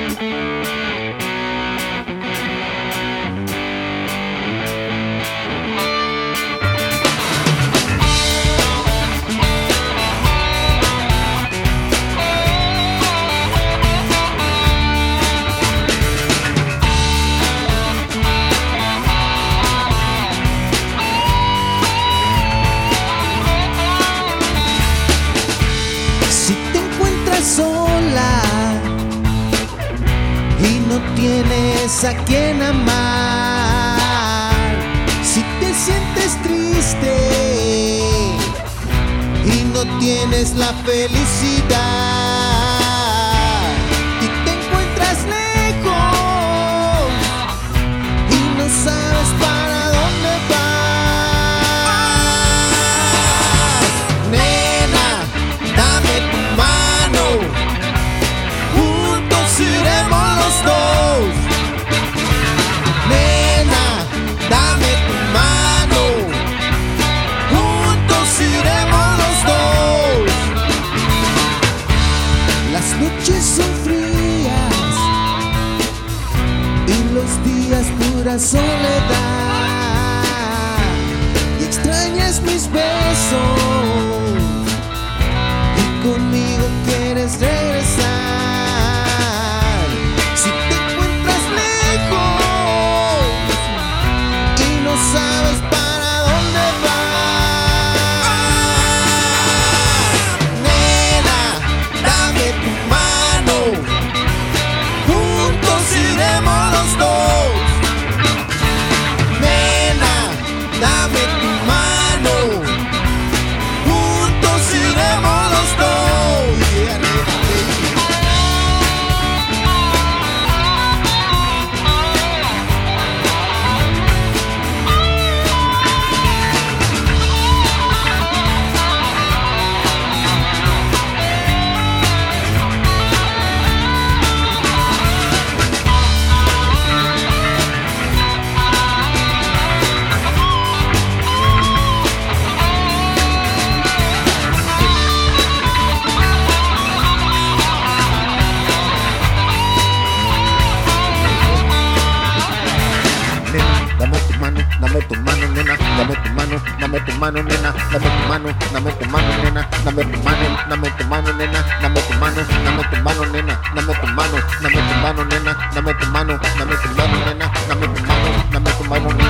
Sola y no tienes a quien amar, si te sientes triste y no tienes la felicidad y te encuentras lejos y no sabes para dónde vas, nena, dame tu mano, juntos iremos los dos. Nena, dame tu mano, juntos iremos los dos. Las noches son frías y los días pura soledad, y extrañas mis besos y conmigo quieres regresar. Si te encuentras lejos y no sabes para dónde vas, nena, dame tu mano, juntos iremos los dos. Nena, dame tu mano, juntos iremos los dos. Yeah, nena, dame tu mano, nena, dame tu mano, dame tu mano, nena, dame tu mano, dame tu mano, nena, dame tu mano, dame tu mano, nena, dame tu mano, dame tu mano, nena, dame tu mano, dame tu mano, nena, dame tu mano, dame tu mano, nena, dame tu mano, dame tu mano, nena.